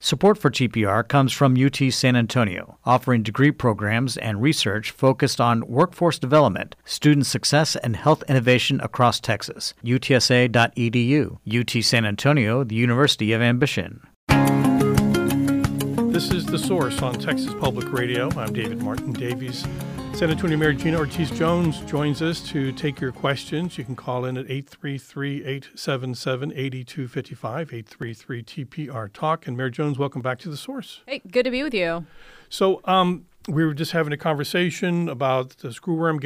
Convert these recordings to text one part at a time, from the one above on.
Support for TPR comes from UT San Antonio, offering degree programs and research focused on workforce development, student success, and health innovation across Texas. UTSA.edu. UT San Antonio, the University of Ambition. This is The Source on Texas Public Radio. I'm David Martin Davies. San Antonio Mayor Gina Ortiz-Jones joins us to take your questions. You can call in at 833-877-8255, 833-TPR-TALK. And Mayor Jones, welcome back to The Source. Hey, good to be with you. So we were just having a conversation about the screwworm,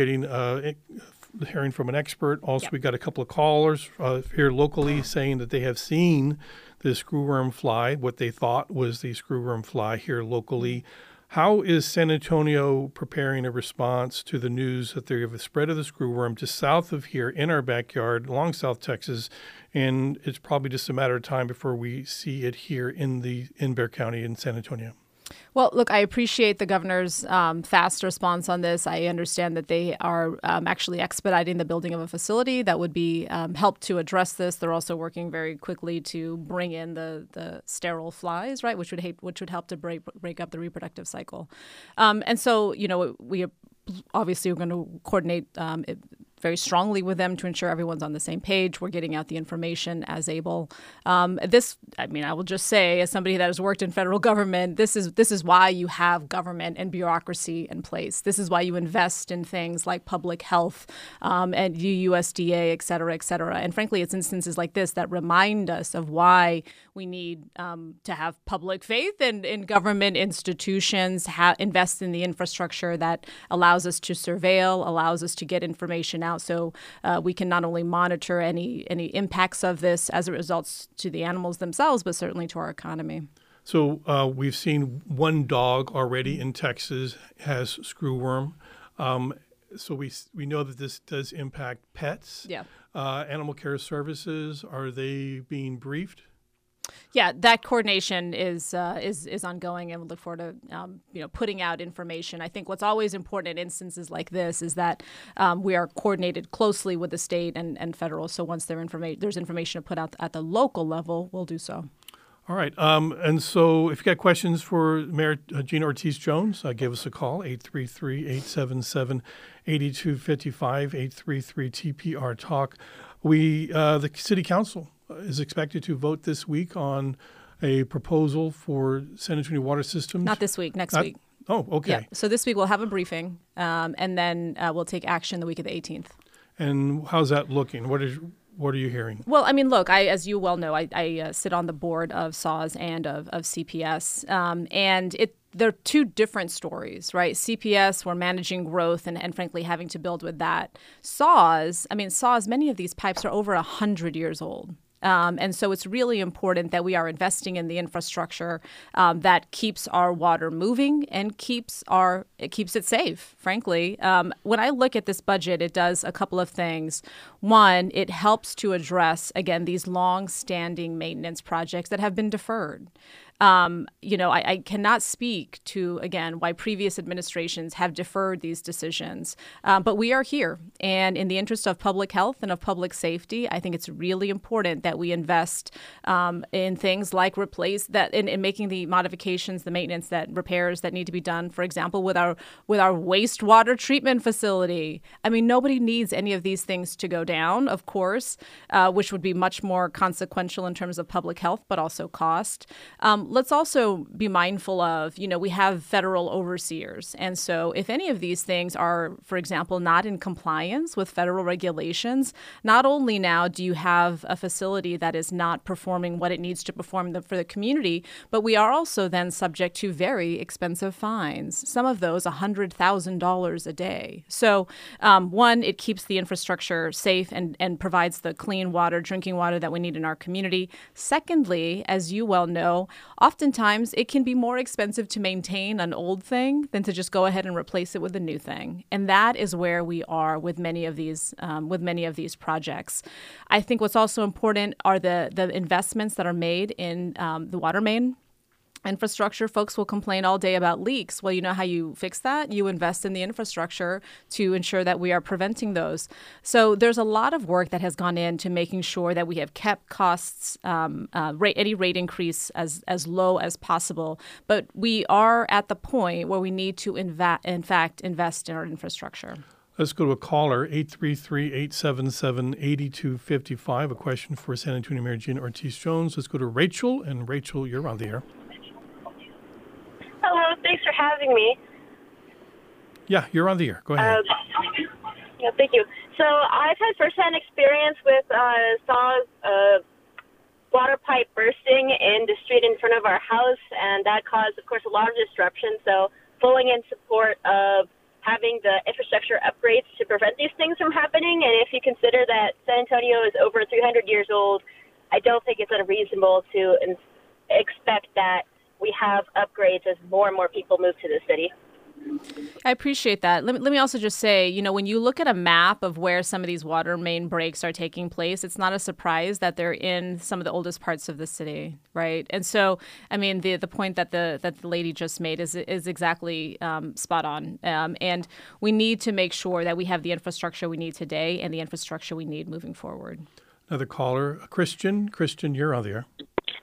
hearing from an expert. Also, We got a couple of callers here locally saying that they have seen the screwworm fly, what they thought was the screwworm fly here locally. How is San Antonio preparing a response to the news that they have a spread of the screwworm just south of here in our backyard along South Texas, and it's probably just a matter of time before we see it here in Bexar County in San Antonio? Well, look, I appreciate the governor's fast response on this. I understand that they are actually expediting the building of a facility that would be help to address this. They're also working very quickly to bring in the sterile flies, right, which would help to break up the reproductive cycle. And so, we obviously are going to coordinate very strongly with them to ensure everyone's on the same page. We're getting out the information as able. I will just say, as somebody that has worked in federal government, this is why you have government and bureaucracy in place. This is why you invest in things like public health and USDA, et cetera, et cetera. And frankly, it's instances like this that remind us of why we need to have public faith in government institutions, invest in the infrastructure that allows us to surveil, allows us to get information out. So we can not only monitor any impacts of this as it results to the animals themselves, but certainly to our economy. So we've seen one dog already in Texas has screwworm. So we know that this does impact pets. Yeah. Animal Care Services, are they being briefed? Yeah, that coordination is ongoing, and we look forward to putting out information. I think what's always important in instances like this is that we are coordinated closely with the state and federal. So once there's information to put out at the local level, we'll do so. All right. And so if you got questions for Mayor Gina Ortiz-Jones, give us a call, 833-877-8255, 833-TPR-TALK. The City Council is expected to vote this week on a proposal for San Antonio Water Systems. Not this week, next week. Oh, okay. Yeah. So this week we'll have a briefing, and then we'll take action the week of the 18th. And how's that looking? What are you hearing? Well, look, as you well know, I sit on the board of SAWS and of CPS, and they're two different stories, right? CPS, we're managing growth and frankly having to build with that. SAWS, many of these pipes are over 100 years old. And so it's really important that we are investing in the infrastructure that keeps our water moving and keeps it safe, frankly. When I look at this budget, it does a couple of things. One, it helps to address, again, these long-standing maintenance projects that have been deferred. I cannot speak to, again, why previous administrations have deferred these decisions. But we are here. And in the interest of public health and of public safety, I think it's really important that we invest in things like in making the modifications, the maintenance, repairs that need to be done, for example, with our wastewater treatment facility. Nobody needs any of these things to go down, of course, which would be much more consequential in terms of public health, but also cost. Let's also be mindful of, we have federal overseers. And so if any of these things are, for example, not in compliance with federal regulations, not only now do you have a facility that is not performing what it needs to perform for the community, but we are also then subject to very expensive fines, some of those $100,000 a day. So one, it keeps the infrastructure safe and provides the clean water, drinking water that we need in our community. Secondly, as you well know, oftentimes it can be more expensive to maintain an old thing than to just go ahead and replace it with a new thing. And that is where we are with many of these projects. I think what's also important are the investments that are made in the water main. Infrastructure, folks will complain all day about leaks. Well, you know how you fix that? You invest in the infrastructure to ensure that we are preventing those. So there's a lot of work that has gone into making sure that we have kept costs, any rate increase as low as possible. But we are at the point where we need to, in fact, invest in our infrastructure. Let's go to a caller, 833-877-8255. A question for San Antonio Mayor Gina Ortiz-Jones. Let's go to Rachel. And Rachel, you're on the air. Hello, thanks for having me. Yeah, you're on the air. Go ahead. Thank you. So I've had firsthand experience with SAWS water pipe bursting in the street in front of our house, and that caused, of course, a lot of disruption. So fully in support of having the infrastructure upgrades to prevent these things from happening. And if you consider that San Antonio is over 300 years old, I don't think it's unreasonable to expect that we have upgrades as more and more people move to the city. I appreciate that. Let me also just say, when you look at a map of where some of these water main breaks are taking place, it's not a surprise that they're in some of the oldest parts of the city, right? And so, I mean, the point that the lady just made is exactly spot on. And we need to make sure that we have the infrastructure we need today and the infrastructure we need moving forward. Another caller, Christian. Christian, you're on the air.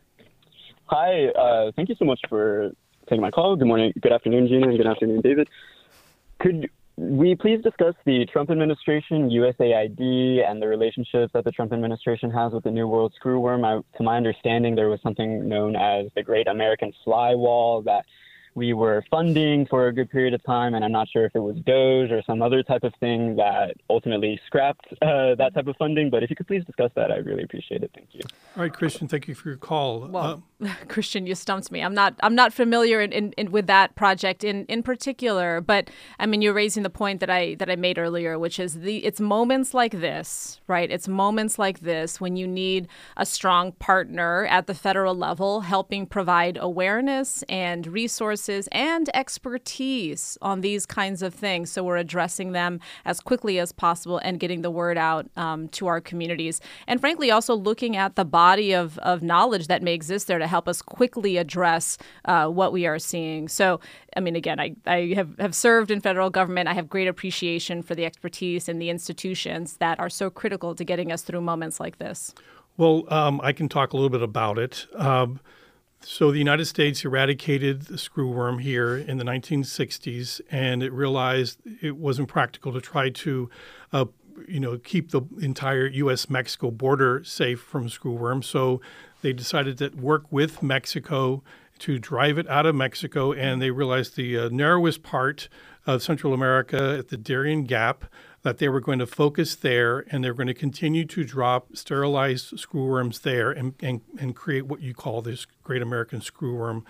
Hi, thank you so much for taking my call. Good morning, good afternoon, Gina, and good afternoon, David. Could we please discuss the Trump administration, USAID, and the relationships that the Trump administration has with the New World Screwworm? To my understanding, there was something known as the Great American Fly Wall that we were funding for a good period of time, and I'm not sure if it was DOGE or some other type of thing that ultimately scrapped that type of funding. But if you could please discuss that, I'd really appreciate it. Thank you. All right, Christian, thank you for your call. Well, Christian, you stumped me. I'm not familiar with that project in particular, but I mean, you're raising the point that I made earlier, which is it's moments like this, right? It's moments like this when you need a strong partner at the federal level helping provide awareness and resources and expertise on these kinds of things. So we're addressing them as quickly as possible and getting the word out to our communities. And frankly, also looking at the body of knowledge that may exist there to help us quickly address what we are seeing. So, I mean, again, I have served in federal government. I have great appreciation for the expertise and the institutions that are so critical to getting us through moments like this. Well, I can talk a little bit about it. So the United States eradicated the screwworm here in the 1960s, and it realized it wasn't practical to try to, keep the entire U.S.-Mexico border safe from screwworm. So they decided to work with Mexico to drive it out of Mexico, and they realized the narrowest part of Central America at the Darien Gap, that they were going to focus there, and they're going to continue to drop sterilized screwworms there and create what you call this Great American Screwworm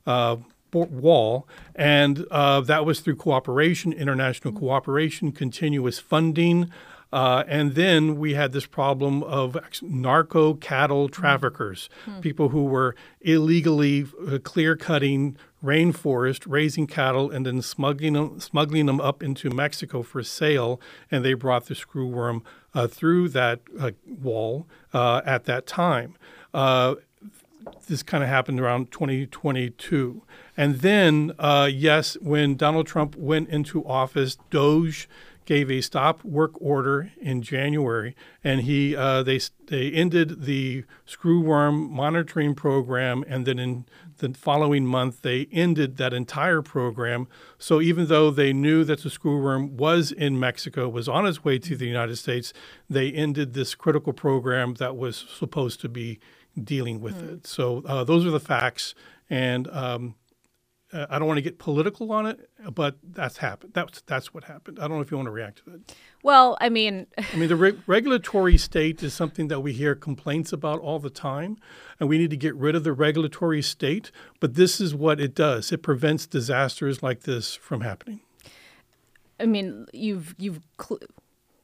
wall. And that was through cooperation, international cooperation, continuous funding. And then we had this problem of narco cattle traffickers, people who were illegally clear-cutting rainforest, raising cattle, and then smuggling them up into Mexico for sale. And they brought the screwworm through that wall at that time. This kind of happened around 2022. And then, when Donald Trump went into office, DOGE gave a stop work order in January, and they ended the screwworm monitoring program, and then in the following month they ended that entire program. So even though they knew that the screwworm was in Mexico, was on its way to the United States, they ended this critical program that was supposed to be dealing with it. So those are the facts, and I don't want to get political on it, but that's happened. That's what happened. I don't know if you want to react to that. Well, I mean, the regulatory state is something that we hear complaints about all the time, and we need to get rid of the regulatory state. But this is what it does. It prevents disasters like this from happening. I mean,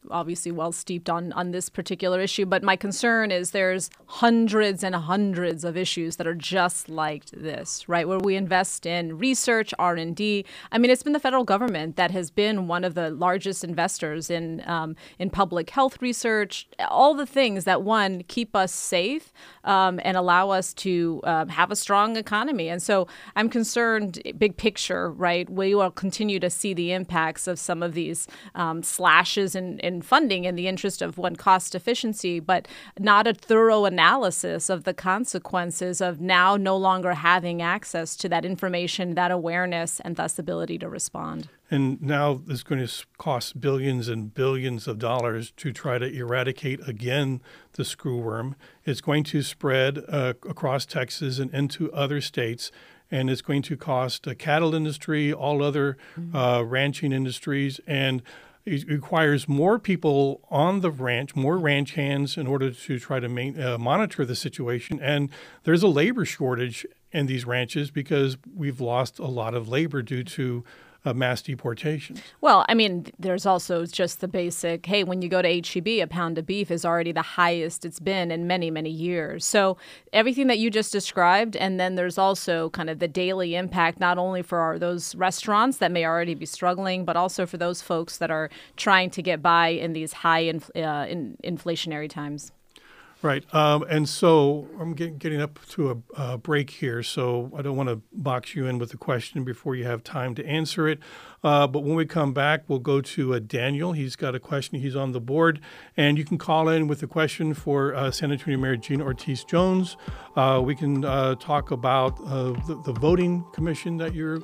obviously well steeped on this particular issue. But my concern is there's hundreds and hundreds of issues that are just like this, right? Where we invest in research, R&D. I mean, it's been the federal government that has been one of the largest investors in public health research, all the things that, one, keep us safe and allow us to have a strong economy. And so I'm concerned, big picture, right? We will continue to see the impacts of some of these slashes in funding in the interest of, one, cost efficiency, but not a thorough analysis of the consequences of now no longer having access to that information, that awareness, and thus ability to respond. And now it's going to cost billions and billions of dollars to try to eradicate again the screwworm. It's going to spread across Texas and into other states. And it's going to cost the cattle industry, all other ranching industries. And it requires more people on the ranch, more ranch hands in order to try to monitor the situation. And there's a labor shortage in these ranches because we've lost a lot of labor due to mass deportations. Well, I mean, there's also just the basic, hey, when you go to H-E-B, a pound of beef is already the highest it's been in many, many years. So everything that you just described, and then there's also kind of the daily impact, not only for those restaurants that may already be struggling, but also for those folks that are trying to get by in these high inflationary times. Right. And so I'm getting up to a break here, so I don't want to box you in with a question before you have time to answer it. But when we come back, we'll go to Daniel. He's got a question. He's on the board. And you can call in with a question for San Antonio Mayor Gina Ortiz-Jones. We can talk about the voting commission that you're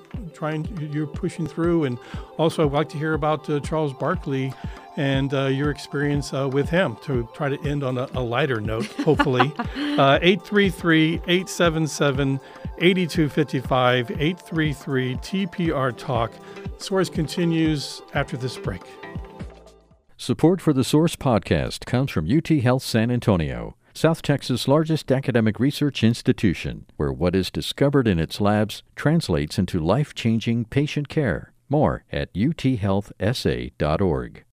pushing through. And also, I'd like to hear about Charles Barkley and your experience with him to try to end on a lighter note, hopefully. 833-877-8255, 833-TPR-TALK. Source continues after this break. Support for the Source podcast comes from UT Health San Antonio, South Texas' largest academic research institution, where what is discovered in its labs translates into life-changing patient care. More at uthealthsa.org.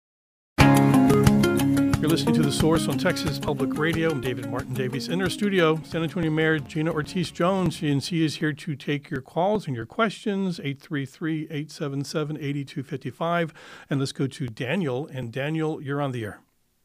You're listening to The Source on Texas Public Radio. I'm David Martin Davies. In our studio, San Antonio Mayor Gina Ortiz-Jones. She is here to take your calls and your questions, 833-877-8255. And let's go to Daniel. And Daniel, you're on the air.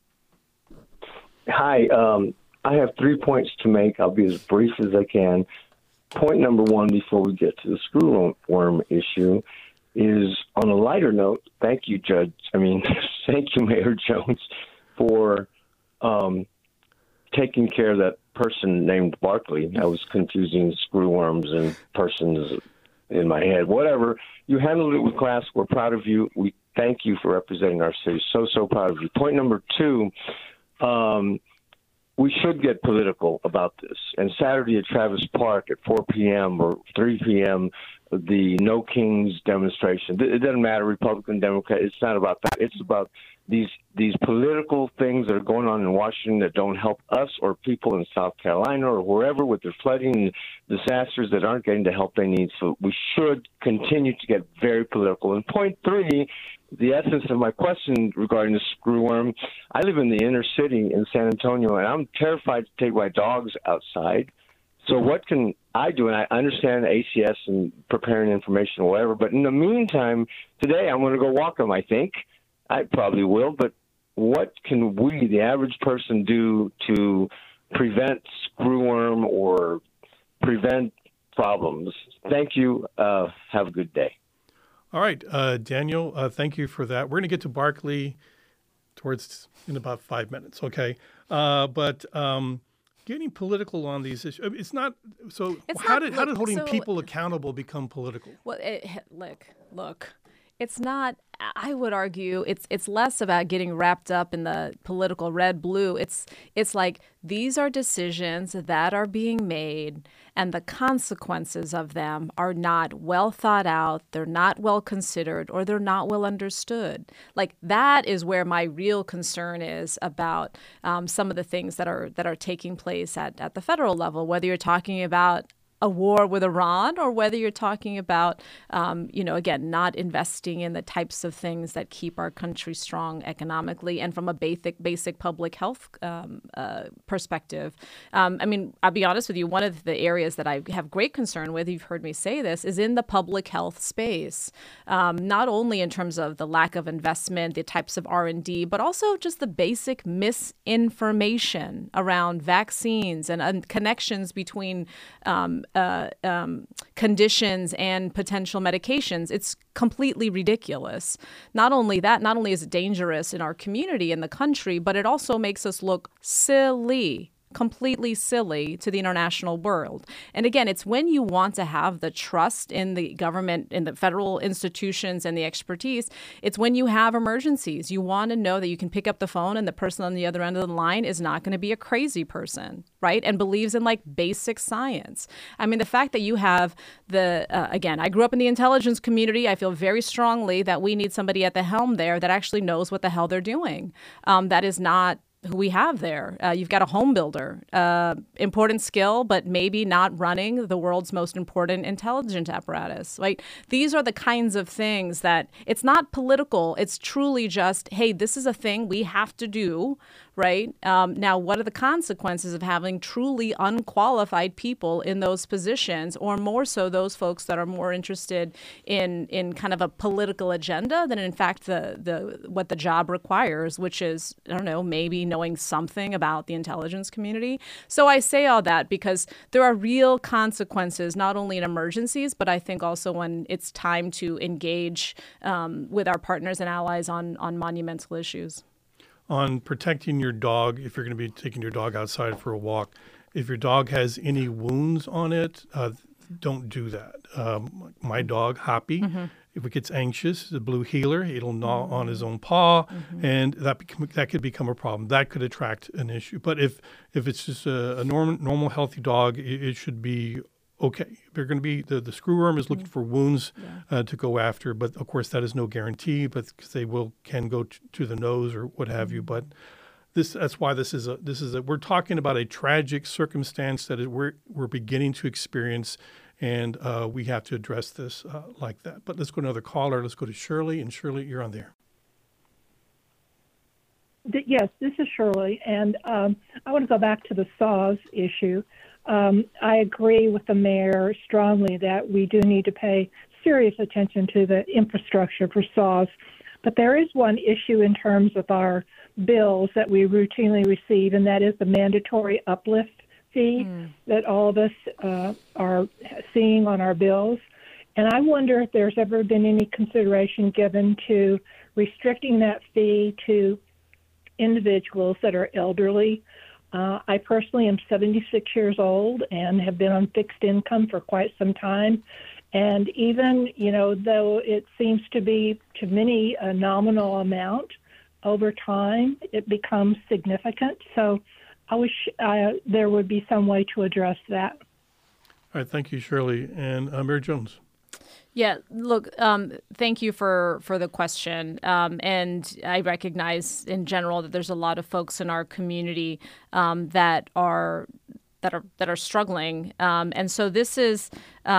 Hi. I have 3 points to make. I'll be as brief as I can. Point number one, before we get to the screwworm issue, is on a lighter note, thank you, Mayor Jones, for taking care of that person named Barkley. I was confusing screwworms and persons in my head. Whatever. You handled it with class. We're proud of you. We thank you for representing our city. So proud of you. Point number two, we should get political about this. And Saturday at Travis Park at 4 p.m. or 3 p.m., the No Kings demonstration. It doesn't matter, Republican, Democrat. It's not about that. It's about these political things that are going on in Washington that don't help us or people in South Carolina or wherever with their flooding and disasters that aren't getting the help they need. So we should continue to get very political. And point three, the essence of my question regarding the screwworm, I live in the inner city in San Antonio, and I'm terrified to take my dogs outside. So what can I do? And I understand ACS and preparing information or whatever, but in the meantime, today I'm going to go walk them, I think. I probably will, but what can we, the average person, do to prevent screwworm or prevent problems? Thank you. Have a good day. All right, Daniel, thank you for that. We're going to get to Barkley in about 5 minutes, okay? But getting political on these issues, it's not so. How did holding people accountable become political? Well, look. It's not. I would argue it's less about getting wrapped up in the political red-blue. It's like these are decisions that are being made, and the consequences of them are not well thought out. They're not well considered, or they're not well understood. Like that is where my real concern is about some of the things that are taking place at the federal level. Whether you're talking about a war with Iran, or whether you're talking about, again, not investing in the types of things that keep our country strong economically and from a basic public health perspective. I'll be honest with you, one of the areas that I have great concern with, you've heard me say this, is in the public health space, not only in terms of the lack of investment, the types of R&D, but also just the basic misinformation around vaccines and connections between conditions and potential medications. It's completely ridiculous. Not only that, not only is it dangerous in our community, in the country, but it also makes us look silly, completely silly to the international world. And again, it's when you want to have the trust in the government, in the federal institutions and the expertise, it's when you have emergencies. You want to know that you can pick up the phone and the person on the other end of the line is not going to be a crazy person, right? And believes in like basic science. The fact that you have again, I grew up in the intelligence community. I feel very strongly that we need somebody at the helm there that actually knows what the hell they're doing. That is not who we have there. You've got a home builder, important skill, but maybe not running the world's most important intelligence apparatus. Right? These are the kinds of things that it's not political. It's truly just, hey, this is a thing we have to do. Right? Now, what are the consequences of having truly unqualified people in those positions, or more so those folks that are more interested in kind of a political agenda than in fact what the job requires, which is, I don't know, maybe knowing something about the intelligence community. So I say all that because there are real consequences, not only in emergencies, but I think also when it's time to engage with our partners and allies on monumental issues. On protecting your dog, if you're going to be taking your dog outside for a walk, if your dog has any wounds on it, don't do that. My dog, Hoppy, if it gets anxious, the blue heeler, it'll gnaw on his own paw, and that could become a problem. That could attract an issue. But if it's just a normal, healthy dog, it should be okay. They're going to be the screwworm is looking for wounds to go after, but of course that is no guarantee. But because they can go to the nose or what have you. But that's why this is we're talking about a tragic circumstance that we're beginning to experience, and we have to address this like that. But let's go to another caller. Let's go to Shirley, and Shirley, you're on there. Yes, this is Shirley, and I want to go back to the SAWS issue. I agree with the mayor strongly that we do need to pay serious attention to the infrastructure for SAWS. But there is one issue in terms of our bills that we routinely receive, and that is the mandatory uplift fee that all of us are seeing on our bills. And I wonder if there's ever been any consideration given to restricting that fee to individuals that are elderly. I personally am 76 years old and have been on fixed income for quite some time. And even, though it seems to be to many a nominal amount, over time it becomes significant. So I wish there would be some way to address that. All right. Thank you, Shirley. And Mary Jones. Yeah, look, thank you for the question. And I recognize in general that there's a lot of folks in our community that are struggling. And so this is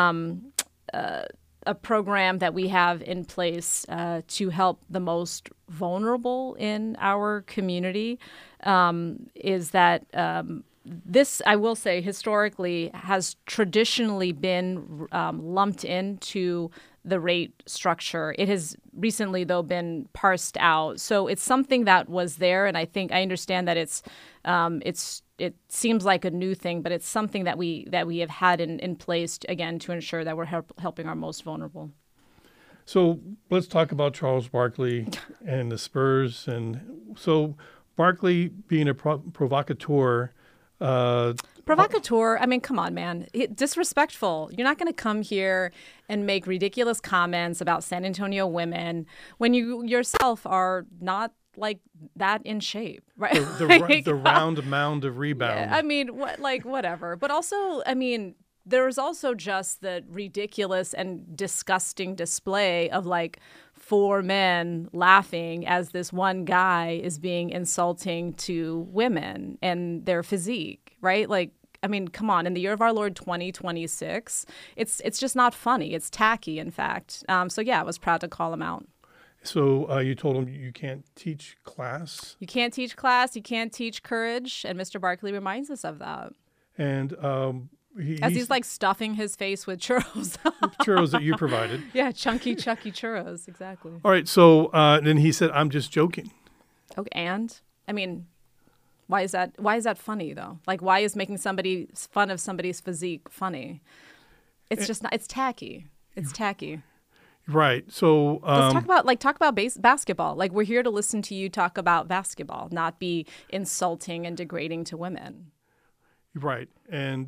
a program that we have in place to help the most vulnerable in our community. Is that this, I will say, historically has traditionally been lumped into the rate structure. It has recently, though, been parsed out. So it's something that was there, and I understand that it seems like a new thing, but it's something that we have had in place again to ensure that we're helping our most vulnerable. So let's talk about Charles Barkley and the Spurs. And so Barkley being a provocateur. Provocateur, I mean, come on, man. Disrespectful. You're not going to come here and make ridiculous comments about San Antonio women when you yourself are not like that in shape, right? The round mound of rebound. Yeah, I mean, whatever. But also, I mean, there's also just the ridiculous and disgusting display of like 4 men laughing as this one guy is being insulting to women and their physique, right? Like, I mean, come on, in the year of our Lord 2026, it's just not funny. It's tacky, in fact. So yeah, I was proud to call him out. So you told him you can't teach class? You can't teach class, you can't teach courage, and Mr. Barkley reminds us of that. And he's like stuffing his face with churros. Churros that you provided. Yeah, chunky, chucky churros, exactly. All right, so then he said, I'm just joking. Okay, and? I mean, why is that funny, though? Like, why is making fun of somebody's physique funny? It's just not, it's tacky. It's tacky. Right. So let's talk about basketball. Like, we're here to listen to you talk about basketball, not be insulting and degrading to women. Right. And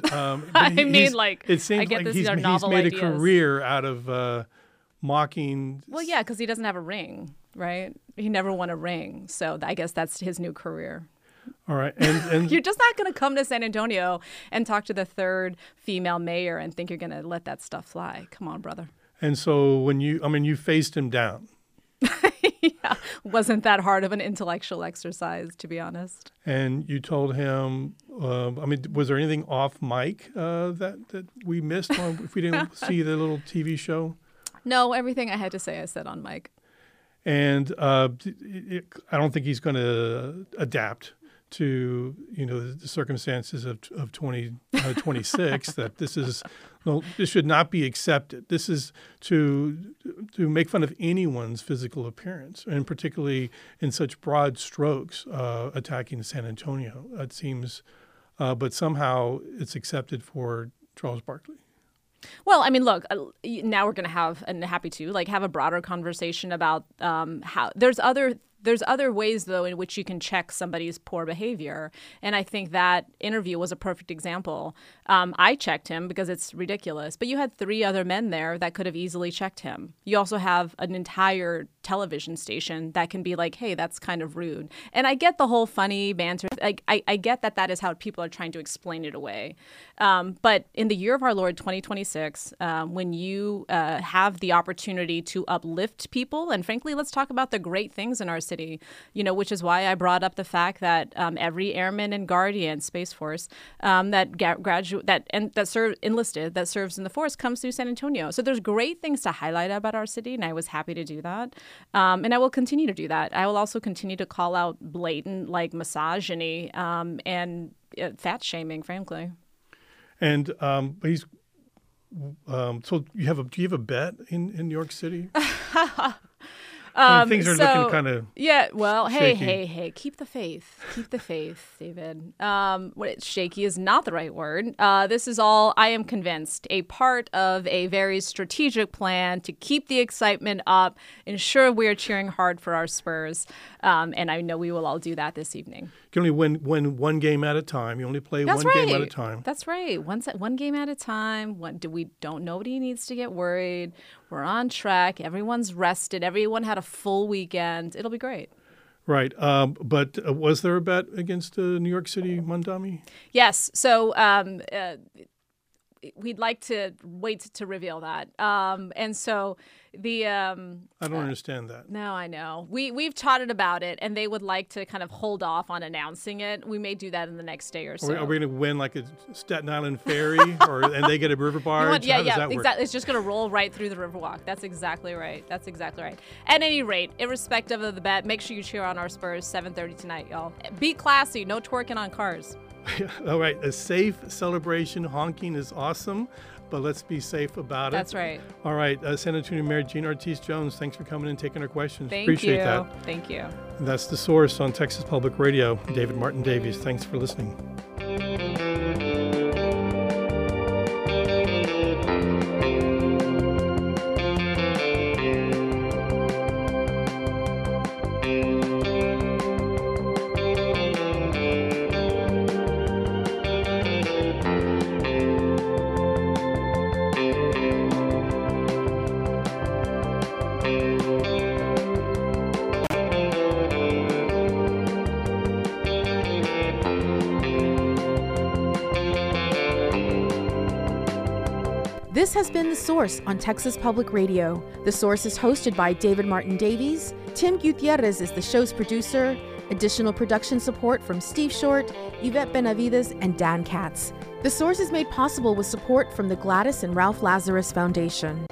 it seems I get like these are he's novel made ideas. a career out of mocking. Well, yeah, because he doesn't have a ring, right? He never won a ring, so I guess that's his new career. All right, and you're just not going to come to San Antonio and talk to the third female mayor and think you're going to let that stuff fly. Come on, brother. And so you faced him down. Yeah, wasn't that hard of an intellectual exercise, to be honest. And you told him, was there anything off mic that we missed if we didn't see the little TV show? No, everything I had to say I said on mic. And I don't think he's going to adapt to the circumstances of 2026 that this should not be accepted. This is to make fun of anyone's physical appearance, and particularly in such broad strokes attacking San Antonio. It seems, but somehow it's accepted for Charles Barkley. Well, I mean, look, now we're going to have, and happy to, have a broader conversation about how there's other ways, though, in which you can check somebody's poor behavior. And I think that interview was a perfect example. I checked him because it's ridiculous. But you had 3 other men there that could have easily checked him. You also have an entire television station that can be like, hey, that's kind of rude. And I get the whole funny banter. I get that is how people are trying to explain it away. But in the year of our Lord 2026, when you have the opportunity to uplift people, and frankly, let's talk about the great things in our city, which is why I brought up the fact that every airman and guardian, Space Force, that serves in the force comes through San Antonio. So there's great things to highlight about our city, and I was happy to do that. And I will continue to do that. I will also continue to call out blatant misogyny and fat shaming, frankly. And he's so do you have a bet in New York City? Things are looking kind of shaky. Hey, keep the faith, David. Shaky is not the right word. This is all, I am convinced, a part of a very strategic plan to keep the excitement up, ensure we are cheering hard for our Spurs, and I know we will all do that this evening. You can only win one game at a time. You only play game at a time. That's right. One game at a time. Nobody needs to get worried. We're on track. Everyone's rested. Everyone had a full weekend. It'll be great. Right. But was there a bet against New York City Mondami? Yes. So we'd like to wait to reveal that. And so the I don't understand that. No, I know. We've chatted about it, and they would like to kind of hold off on announcing it. We may do that in the next day or so. Are we going to win like a Staten Island ferry, and they get a river barge? How does that work? Exactly. It's just going to roll right through the Riverwalk. That's exactly right. At any rate, irrespective of the bet, make sure you cheer on our Spurs 7:30 tonight, y'all. Be classy. No twerking on cars. All right. A safe celebration. Honking is awesome, but let's be safe about it. That's right. All right. San Antonio Mayor Gina Ortiz-Jones, thanks for coming and taking our questions. Thank Appreciate you. that. Thank you. And that's The Source on Texas Public Radio. David Martin Davies, thanks for listening. This has been The Source on Texas Public Radio. The Source is hosted by David Martin Davies. Tim Gutierrez is the show's producer. Additional production support from Steve Short, Yvette Benavides, and Dan Katz. The Source is made possible with support from the Gladys and Ralph Lazarus Foundation.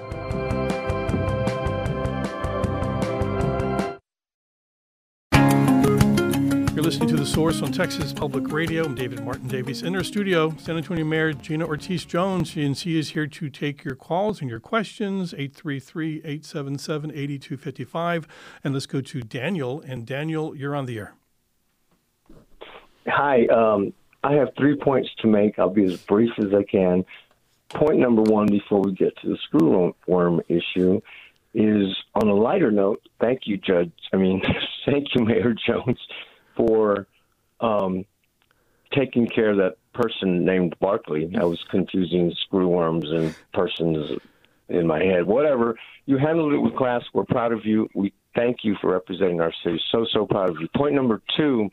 You're listening to The Source on Texas Public Radio. I'm David Martin Davies. In our studio, San Antonio Mayor Gina Ortiz-Jones. GNC is here to take your calls and your questions, 833-877-8255. And let's go to Daniel. And Daniel, you're on the air. Hi. I have 3 points to make. I'll be as brief as I can. Point number one, before we get to the screwworm issue, is on a lighter note, thank you, thank you, Mayor Jones, for taking care of that person named Barkley. I was confusing screwworms and persons in my head. Whatever. You handled it with class. We're proud of you. We thank you for representing our city. So proud of you. Point number two,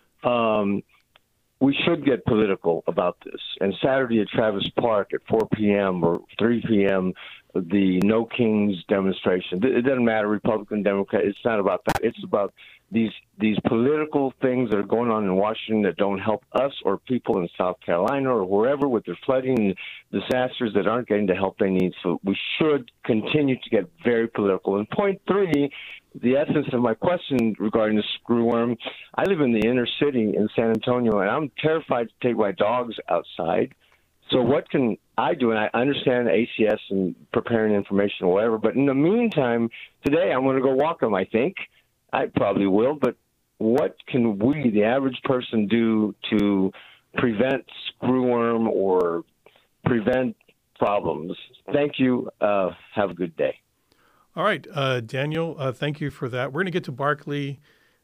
we should get political about this. And Saturday at Travis Park at 4 p.m. or 3 p.m., the No Kings demonstration. It doesn't matter, Republican, Democrat. It's not about that. It's about these political things that are going on in Washington that don't help us or people in South Carolina or wherever with their flooding and disasters that aren't getting the help they need. So we should continue to get very political. And point three, the essence of my question regarding the screwworm, I live in the inner city in San Antonio, and I'm terrified to take my dogs outside. So what can I do? And I understand ACS and preparing information or whatever, but in the meantime, today I'm going to go walk them, I think. I probably will, but what can we, the average person, do to prevent screwworm or prevent problems? Thank you. Have a good day. All right, Daniel, thank you for that. We're going to get to Barkley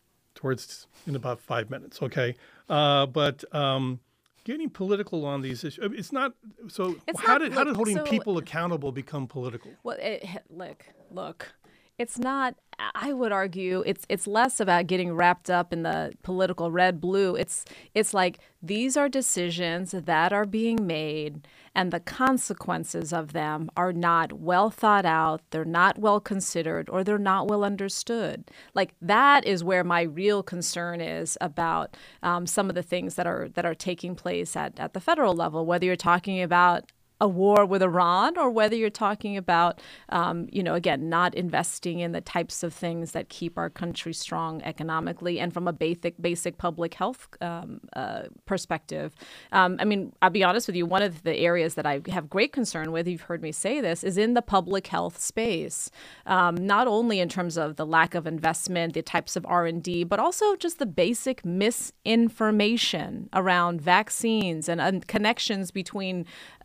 in about 5 minutes, okay? But getting political on these issues, it's not so. How did holding people accountable become political? Well, look. It's not. I would argue it's less about getting wrapped up in the political red-blue. It's like these are decisions that are being made, and the consequences of them are not well thought out. They're not well considered, or they're not well understood. Like that is where my real concern is about some of the things that are taking place at the federal level. Whether you're talking about a war with Iran, or whether you're talking about, again, not investing in the types of things that keep our country strong economically and from a basic public health perspective. I'll be honest with you, one of the areas that I have great concern with, you've heard me say this, is in the public health space, not only in terms of the lack of investment, the types of R&D, but also just the basic misinformation around vaccines and connections between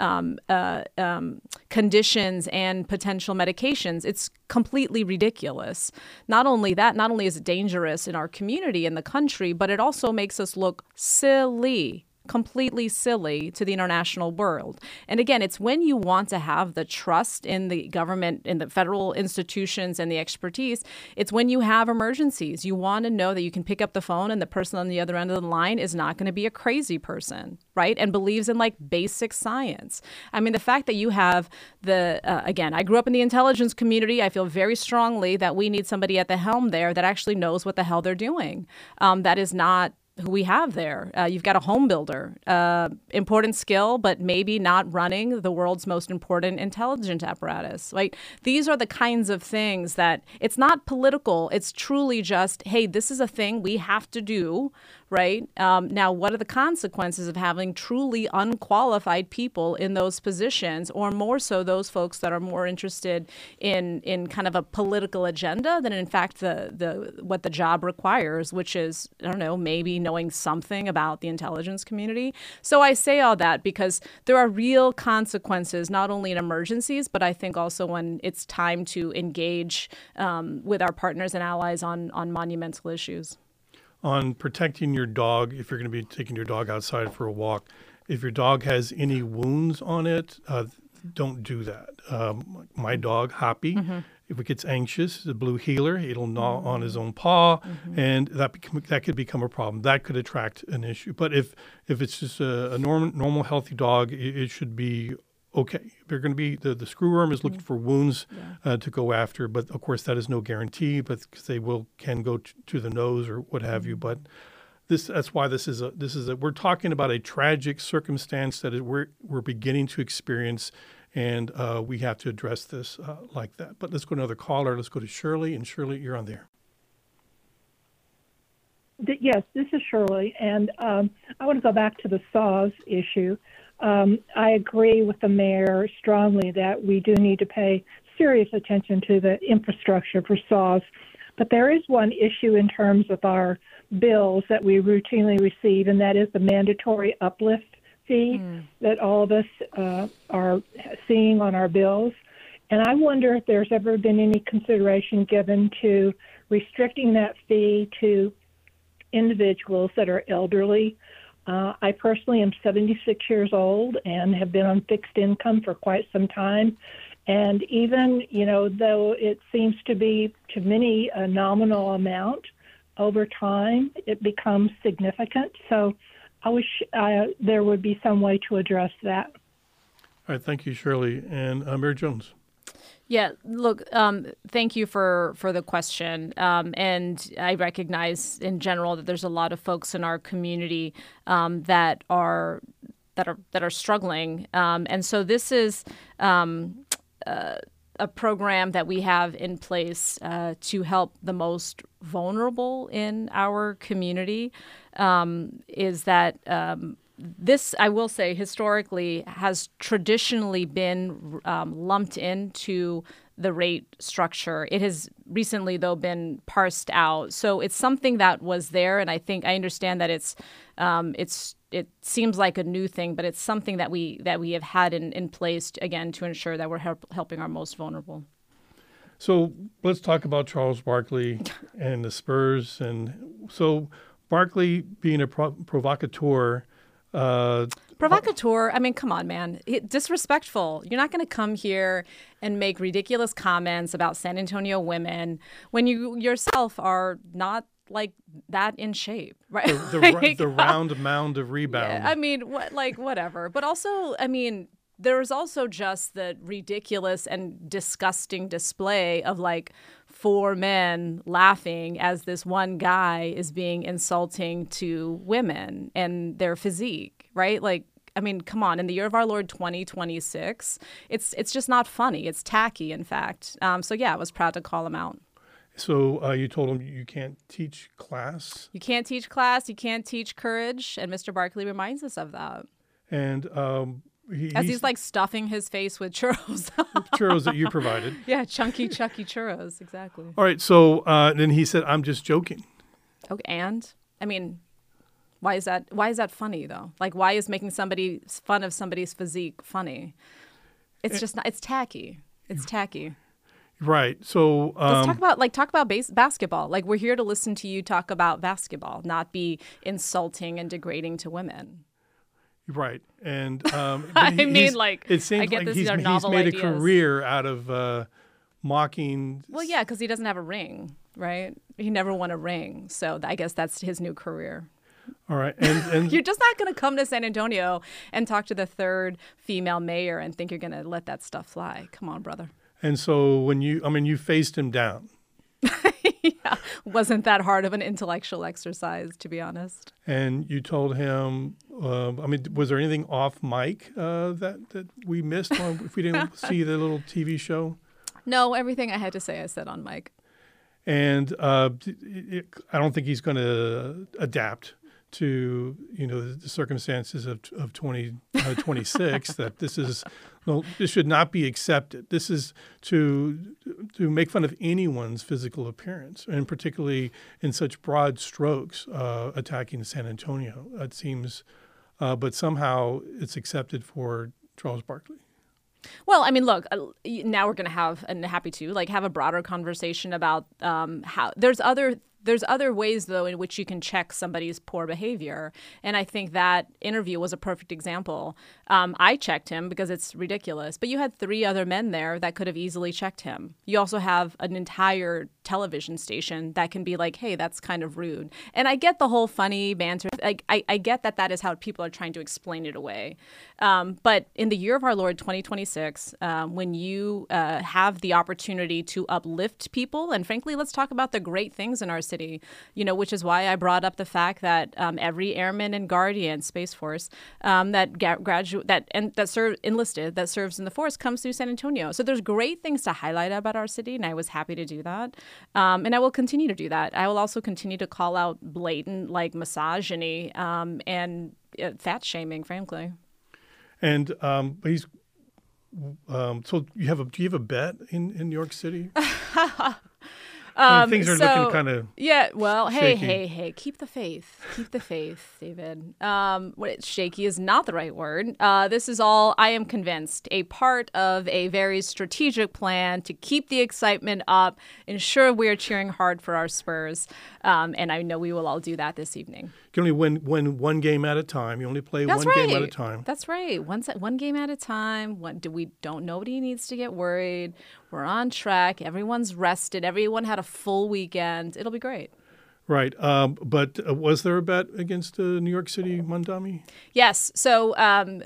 conditions and potential medications. It's completely ridiculous. Not only that, not only is it dangerous in our community, in the country, but it also makes us look silly, completely silly to the international world. And again, it's when you want to have the trust in the government, in the federal institutions and the expertise, it's when you have emergencies. You want to know that you can pick up the phone and the person on the other end of the line is not going to be a crazy person, right? And believes in like basic science. The fact that you have again, I grew up in the intelligence community. I feel very strongly that we need somebody at the helm there that actually knows what the hell they're doing. That is not who we have there. You've got a home builder, important skill, but maybe not running the world's most important intelligence apparatus. Right? These are the kinds of things that it's not political. It's truly just, hey, this is a thing we have to do. Right? Now, what are the consequences of having truly unqualified people in those positions, or more so those folks that are more interested in kind of a political agenda than in fact what the job requires, which is, I don't know, maybe knowing something about the intelligence community. So I say all that because there are real consequences, not only in emergencies, but I think also when it's time to engage with our partners and allies on monumental issues. On protecting your dog, if you're going to be taking your dog outside for a walk, if your dog has any wounds on it, don't do that. My dog, Hoppy, if it gets anxious, the blue heeler, it'll gnaw on his own paw, and that could become a problem. That could attract an issue. But if it's just a normal, healthy dog, it should be okay. They're going to be the screwworm is looking for wounds to go after, but of course that is no guarantee. But because they can go to the nose or what have you. But that's why this is we're talking about a tragic circumstance that we're beginning to experience, and we have to address this like that. But let's go to another caller. Let's go to Shirley, and Shirley, you're on there. Yes, this is Shirley, and I want to go back to the SAWS issue. I agree with the mayor strongly that we do need to pay serious attention to the infrastructure for SAWS, but there is one issue in terms of our bills that we routinely receive, and that is the mandatory uplift fee that all of us are seeing on our bills. And I wonder if there's ever been any consideration given to restricting that fee to individuals that are elderly. I personally am 76 years old and have been on fixed income for quite some time. And even, though it seems to be to many a nominal amount, over time it becomes significant. So I wish there would be some way to address that. All right. Thank you, Shirley. And Mayor Jones. Yeah, look, thank you for the question. And I recognize in general that there's a lot of folks in our community that are struggling. And so this is a program that we have in place to help the most vulnerable in our community. Is that this, I will say, historically has traditionally been lumped into the rate structure. It has recently, though, been parsed out. So it's something that was there, and I understand that it seems like a new thing, but it's something that we have had in place again to ensure that we're helping our most vulnerable. So let's talk about Charles Barkley and the Spurs. And so Barkley being a provocateur. Provocateur, I mean, come on, man. Disrespectful. You're not going to come here and make ridiculous comments about San Antonio women when you yourself are not like that in shape, right? The round mound of rebound. Yeah, I mean, whatever. But also, I mean, there's also just the ridiculous and disgusting display of like 4 men laughing as this one guy is being insulting to women and their physique, right? Like, I mean, come on. In the year of our Lord 2026, it's just not funny. It's tacky, in fact. So yeah, I was proud to call him out. So you told him you can't teach class? You can't teach class. You can't teach courage. And Mr. Barkley reminds us of that. And he's like stuffing his face with churros. Churros that you provided. Yeah, chunky churros. Exactly. All right. So then he said, I'm just joking. Okay. And I mean, why is that funny though? Like, why is making fun of somebody's physique funny? It's just not, it's tacky. It's tacky. Right. So let's talk about basketball. Like, we're here to listen to you talk about basketball, not be insulting and degrading to women. Right. And it seems like he's made a career out of mocking. Well, yeah, because he doesn't have a ring, right? He never won a ring, so I guess that's his new career. All right. And you're just not going to come to San Antonio and talk to the 3rd female mayor and think you're going to let that stuff fly. Come on, brother. And so you faced him down. Yeah, wasn't that hard of an intellectual exercise, to be honest. And you told him, was there anything off mic that we missed if we didn't see the little TV show? No, everything I had to say I said on mic. And I don't think he's going to adapt to the circumstances of 2026 that this should not be accepted. This is to make fun of anyone's physical appearance, and particularly in such broad strokes attacking San Antonio. It seems, but somehow it's accepted for Charles Barkley. Well, I mean, look, now we're going to have a broader conversation about how there's other ways, though, in which you can check somebody's poor behavior. And I think that interview was a perfect example. I checked him because it's ridiculous. But you had 3 other men there that could have easily checked him. You also have an entire television station that can be like, hey, that's kind of rude. And I get the whole funny banter. I get that is how people are trying to explain it away. But in the year of our Lord 2026, when you have the opportunity to uplift people, and frankly, let's talk about the great things in our city, which is why I brought up the fact that every airman and guardian, Space Force, that serves in the force comes through San Antonio. So there's great things to highlight about our city, and I was happy to do that. And I will continue to do that. I will also continue to call out blatant misogyny and fat shaming, frankly. And he's so do you have a bet in New York City? Things are looking kind of shaky. Hey, keep the faith, David. Shaky is not the right word. This is all, I am convinced, a part of a very strategic plan to keep the excitement up, ensure we are cheering hard for our Spurs, and I know we will all do that this evening. You can only win one game at a time. You only play That's one right. game at a time. That's right. One game at a time. Nobody needs to get worried. We're on track. Everyone's rested. Everyone had a full weekend. It'll be great. Right. But was there a bet against New York City, Mondami? Yes. So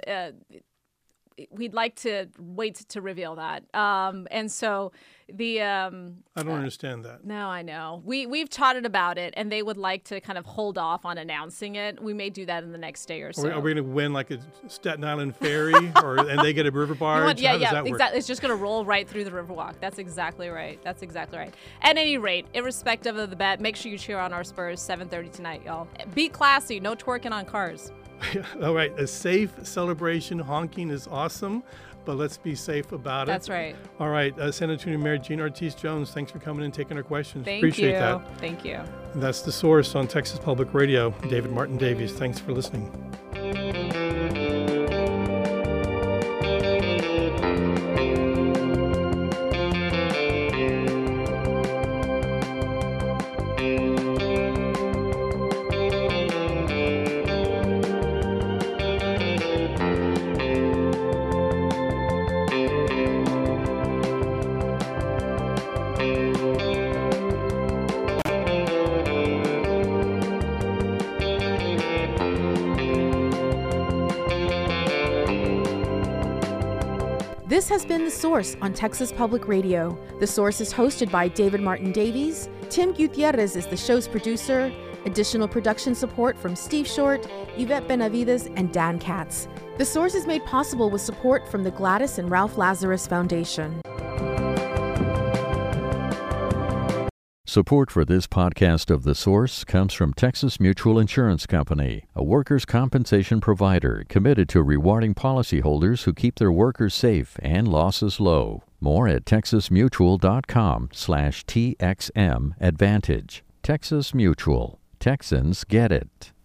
we'd like to wait to reveal that. And so the I don't understand that. No, I know. We've chatted about it, and they would like to kind of hold off on announcing it. We may do that in the next day or so. Are we going to win like a Staten Island ferry, and they get a river barge? How does that work? Exactly. It's just going to roll right through the Riverwalk. That's exactly right. At any rate, irrespective of the bet, make sure you cheer on our Spurs 7:30 tonight, y'all. Be classy. No twerking on cars. All right. A safe celebration. Honking is awesome, but let's be safe about it. That's right. All right. San Antonio Mayor Gina Ortiz-Jones, thanks for coming and taking our questions. Thank Appreciate you. that. Thank you. And that's The Source on Texas Public Radio. David Martin Davies. Thanks for listening. This has been The Source on Texas Public Radio. The Source is hosted by David Martin Davies. Tim Gutierrez is the show's producer. Additional production support from Steve Short, Yvette Benavides, and Dan Katz. The Source is made possible with support from the Gladys and Ralph Lazarus Foundation. Support for this podcast of The Source comes from Texas Mutual Insurance Company, a workers' compensation provider committed to rewarding policyholders who keep their workers safe and losses low. More at texasmutual.com/TXM Advantage. Texas Mutual. Texans get it.